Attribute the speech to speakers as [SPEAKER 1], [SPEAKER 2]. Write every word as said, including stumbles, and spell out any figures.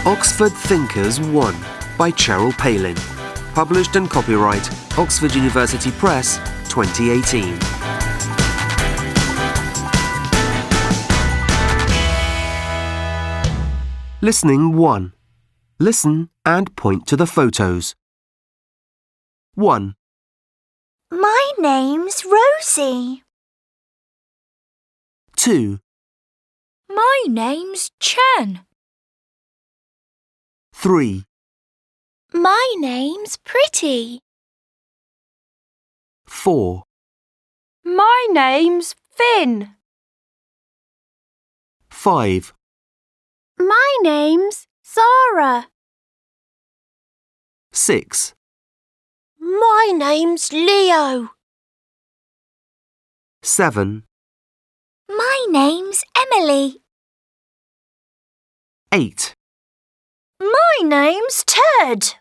[SPEAKER 1] Oxford Thinkers one by Cheryl Palin. Published and copyright Oxford University Press twenty eighteen. Listening one. Listen and point to the photos. one.
[SPEAKER 2] My name's Rosie.
[SPEAKER 1] two.
[SPEAKER 2] My name's Chen.
[SPEAKER 1] three.
[SPEAKER 2] My name's Pretty.
[SPEAKER 1] four.
[SPEAKER 2] My name's Finn.
[SPEAKER 1] five.
[SPEAKER 2] My name's Zara.
[SPEAKER 1] six.
[SPEAKER 2] My name's Leo.
[SPEAKER 1] seven.
[SPEAKER 2] My name's Emily.
[SPEAKER 1] eight.
[SPEAKER 2] My name's Ted.